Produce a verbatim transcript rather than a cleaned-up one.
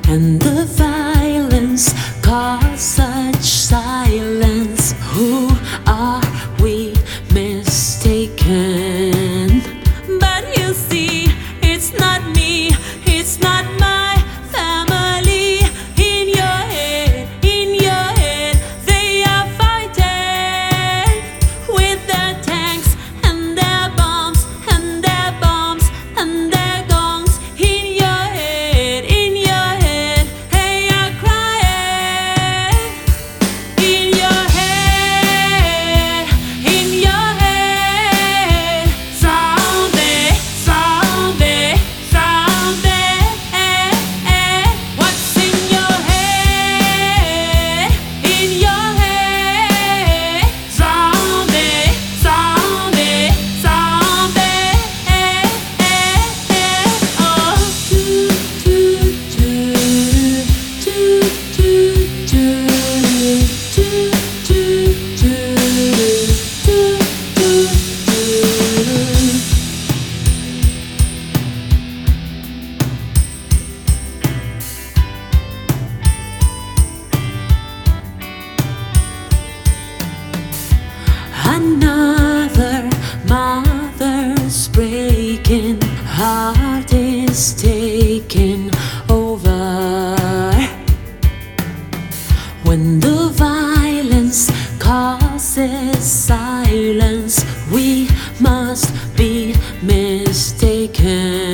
and the violence cause such silence. Who are we mistaken? But you see, it's not me, it's not my family. In your head, in your head, they are fighting with their tanks and their bombs and their bombs and their guns. In your head, in your head, they are crying. In your head, in your head, zombie, zombie, zombie. What's in your head? In your head, zombie, zombie, zombie. Oh, do do do do do do do do do do do. Another mother's breaking, heart is taking over. When the violence causes silence, we must be mistaken.